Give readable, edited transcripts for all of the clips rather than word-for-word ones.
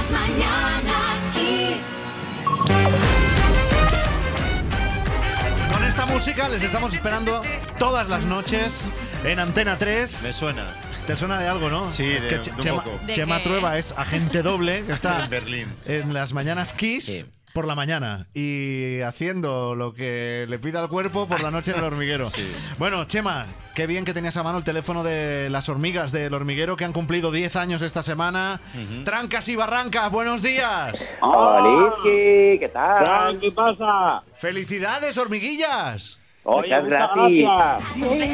Las mañanas Kiss. Con esta música les estamos esperando todas las noches en Antena 3. Me suena. ¿Te suena de algo, no? Sí, de un Chema, poco. Chema Trueba es agente doble, que está En Berlín. en las mañanas Kiss. Sí. Por la mañana y haciendo lo que le pida al cuerpo por la noche en el hormiguero. Sí. Bueno, Chema, qué bien que tenías a mano el teléfono de las hormigas del hormiguero que han cumplido 10 años esta semana. Trancas y barrancas, buenos días. ¡Holiski! ¿Qué tal? ¿Qué pasa? ¡Felicidades, hormiguillas! Muchas Muchas gracias. gracias.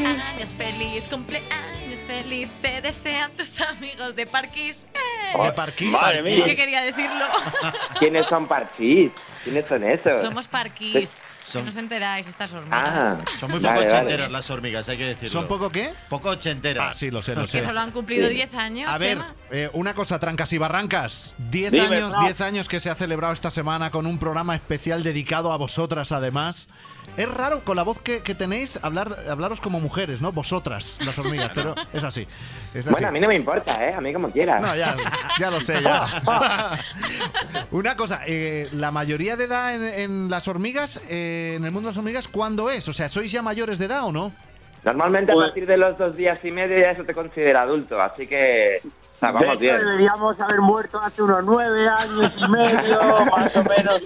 Cumpleaños feliz, te desean tus amigos de Parquís. De Parquís. Madre mía. Es que quería decirlo. ¿Quiénes son Parchís? ¿Quiénes son esos? Somos Parquís. Son- No os enteráis, estas hormigas. Ah, Son muy vale, poco vale. ochenteras las hormigas, hay que decirlo. ¿Son poco qué? Poco ochenteras. Ah, sí, lo sé, lo Que sé. solo han cumplido 10 años, A ver, Chema. una cosa, trancas y barrancas. 10 Dime, años, Fran. 10 años que se ha celebrado esta semana con un programa especial dedicado a vosotras, además. Es raro con la voz que tenéis hablaros como mujeres, ¿no? Vosotras, las hormigas, pero es así. Es así. Bueno, a mí no me importa, ¿eh? A mí como quieras. No, ya lo sé, ya. Una cosa, la mayoría de edad en las hormigas, en el mundo de las hormigas, ¿cuándo es? O sea, ¿sois ya mayores de edad o no? Normalmente a Pues- partir de los 2 días y medio ya eso te considera adulto, así que... O sea, De vamos hecho, bien. deberíamos haber muerto hace unos 9 años y medio, más o menos.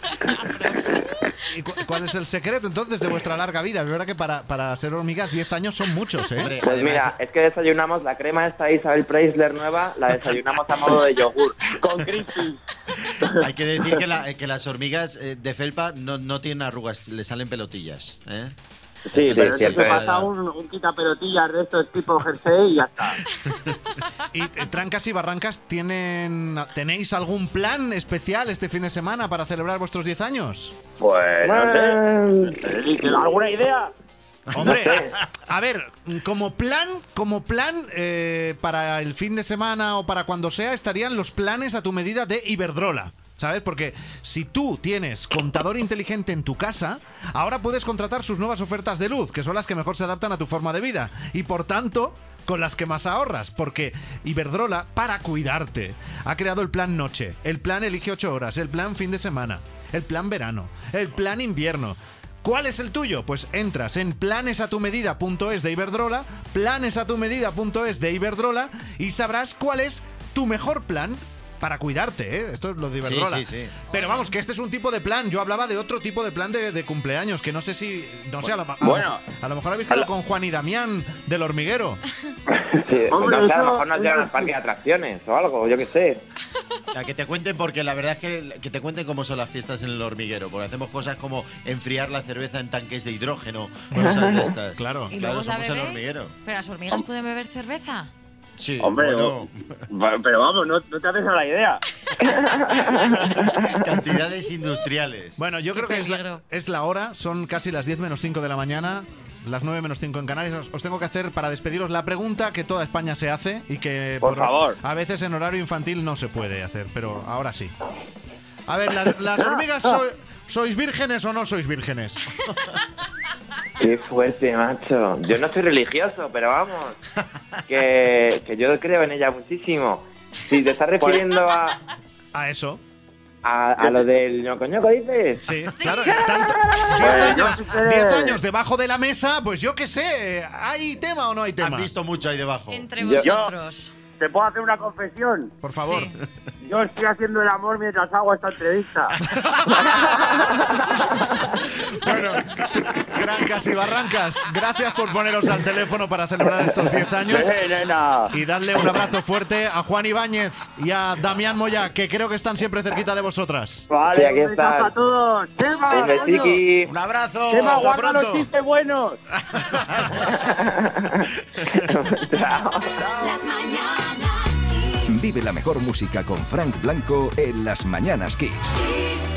¿Y cuál es el secreto entonces de vuestra larga vida? Es verdad que para ser hormigas 10 años son muchos, ¿eh? Hombre, Pues además, mira, es que desayunamos la crema esta Isabel Preisler nueva, la desayunamos a modo de yogur. Con Crispy. hay que decir que las hormigas de felpa no tienen arrugas, le salen pelotillas. ¿eh? Sí, Pero sí, si cierto. se pasa un quitapelotillas de estos tipo jersey y ya está. ¿Y trancas y barrancas tenéis algún plan especial este fin de semana para celebrar vuestros 10 años? Pues no sé. ¿Tienes alguna idea? Hombre, a ver, como plan, para el fin de semana o para cuando sea, estarían los planes a tu medida de Iberdrola. ¿Sabes? Porque si tú tienes contador inteligente en tu casa, ahora puedes contratar sus nuevas ofertas de luz, que son las que mejor se adaptan a tu forma de vida. Y por tanto, con las que más ahorras. Porque Iberdrola, para cuidarte, ha creado el plan noche, el plan elige 8 horas, el plan fin de semana, el plan verano, el plan invierno. ¿Cuál es el tuyo? Pues entras en planesatumedida.es de Iberdrola, planesatumedida.es de Iberdrola y sabrás cuál es tu mejor plan para cuidarte, ¿eh? Esto es lo de Iberdrola. Sí. Pero vamos, que este es un tipo de plan. Yo hablaba de otro tipo de plan de cumpleaños, que no sé si... No sé, a lo mejor habéis quedado con Juan y Damián del hormiguero. Sí, Hombre, no sé, a lo eso- mejor nos llevan al parque de atracciones o algo, yo qué sé. A que te cuenten, porque la verdad es que te cuenten cómo son las fiestas en el hormiguero, porque hacemos cosas como enfriar la cerveza en tanques de hidrógeno, cosas de estas. Claro. ¿Y Claro, luego la somos el bebéis? hormiguero. ¿Pero las hormigas pueden beber cerveza? Sí, Hombre, bueno, pero vamos, no te haces a la idea. cantidades industriales. Bueno, yo creo que peligro. es la hora. Son casi las 10 menos 5 de la mañana. Las 9 menos 5 en Canarias. Os tengo que hacer, para despediros, la pregunta que toda España se hace y que Por favor. a veces en horario infantil no se puede hacer, pero ahora sí. A ver, las hormigas, ¿sois vírgenes o no sois vírgenes? Qué fuerte, macho. Yo no soy religioso, pero vamos, que yo creo en ella muchísimo. Si te estás refiriendo A eso. a lo del ñoco-ñoco, dices. Sí, claro. 10 años debajo de la mesa, pues yo qué sé. ¿Hay tema o no hay tema? Han visto mucho ahí debajo. Entre Yo- vosotros. ¿Te puedo hacer una confesión? Por favor. Sí. Yo estoy haciendo el amor mientras hago esta entrevista. Bueno, trancas y barrancas, gracias por poneros al teléfono para celebrar estos 10 años. Nena. Y darle un abrazo fuerte a Juan Ibáñez y a Damián Moya, que creo que están siempre cerquita de vosotras. Vale, Sí, aquí un besazo están. a todos. ¡Chema! Un besiqui. ¡Un abrazo! ¡Chema, hasta guarda los pronto. chistes buenos! Chao. Las mañanas Kiss. Vive la mejor música con Frank Blanco en Las Mañanas Kiss. Kiss.